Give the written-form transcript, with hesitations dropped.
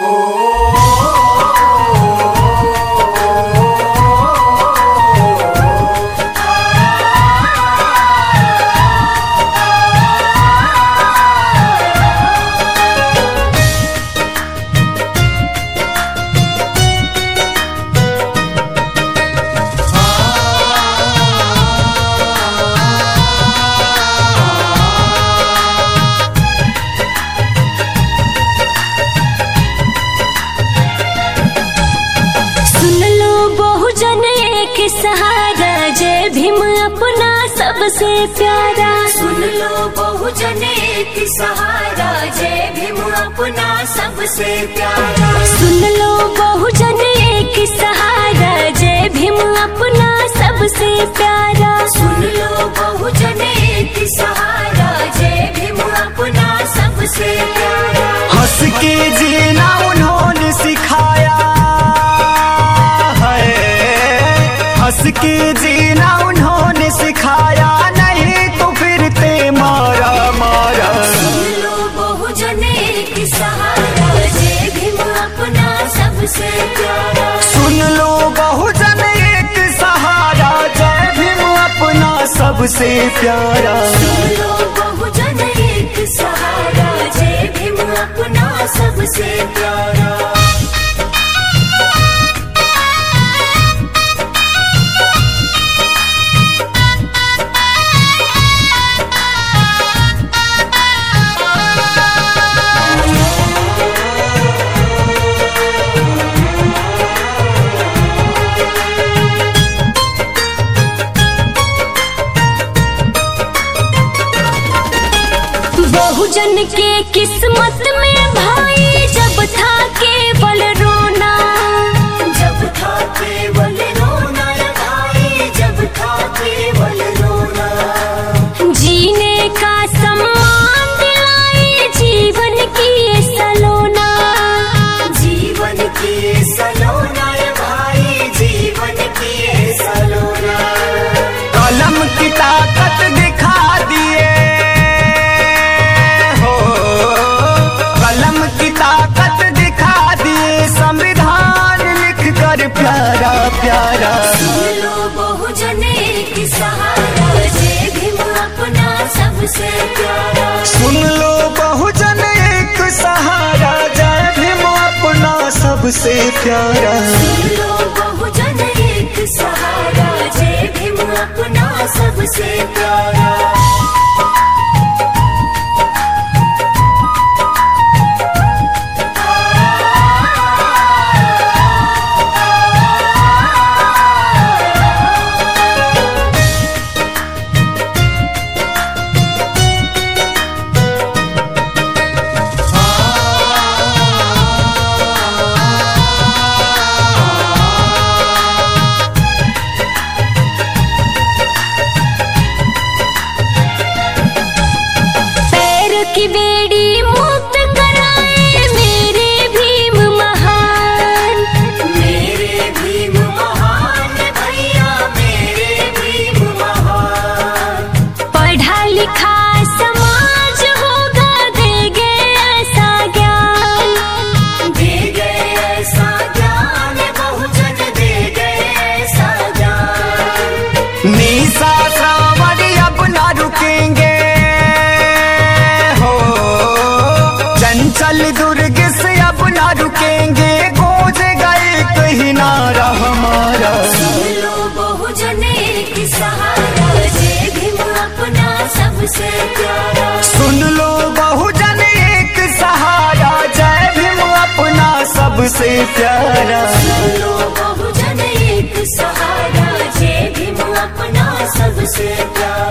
सहारा जय भीम अपना सबसे प्यारा। सुन लो बहुजन एक सहारा जय भीम अपना सबसे प्यारा। सुन लो बहुजन एक सहारा जय भीम अपना सबसे प्यारा। सुन लो बहुजन एक सहारा जय भीम अपना सबसे प्यारा। हंस के जीना उन्होंने सिखाया है, हंस के जीना उन्होंने सिखाया, नहीं तो फिर ते मारा मारा। सुन लो बहुजन एक सहारा जय भीम अपना सबसे प्यारा। सुन लो बहुजन एक सहारा जय भीम अपना सबसे प्यारा। सुन लो बहुजन एक सहारा जय भीम अपना सबसे प्यारा। बहुजन के किस्मत में भाई जब था केवल रोना, जब था केवल रोना भाई, जब था केवल रोना। जीने का सम्मान दिलाए जीवन की ये सलोना। जीवन की ये सलोना भाई, जीवन की ये सलोना। कलम की ताकत दिखा दिए हो, कलम की ताकत दिखा दिए, संविधान लिख कर प्यारा प्यारा। सुन लो बहुजन एक सहारा जय भीम अपना सबसे प्यारा। सुन लो बहुजन एक सहारा जय भीम अपना सबसे प्यारा। सुन लो बहुजन एक सहारा जय भीम अपना सबसे प्यारा। की बेड़ी मुक्त कराए मेरे भीम महान। मेरे भीम महान भैया, मेरे भीम महान। पढ़ा लिखा समाज होगा देंगे ऐसा ज्ञान। दे गए ऐसा ज्ञान बहुजन, दे गए ऐसा ज्ञान। निशा श्रावणी अब ना रुकेंगे, चंचल दुर्ग से अब ना रुकेंगे, गूंज गए कहीं नारा हमारा। सुन लो बहुजन एक सहारा जय भीम अपना सबसे प्यारा। सुन लो बहुजन एक सहारा जय भीम अपना सबसे प्यारा। सुन लो बहुजन एक सहारा जय भीम अपना सबसे प्यारा।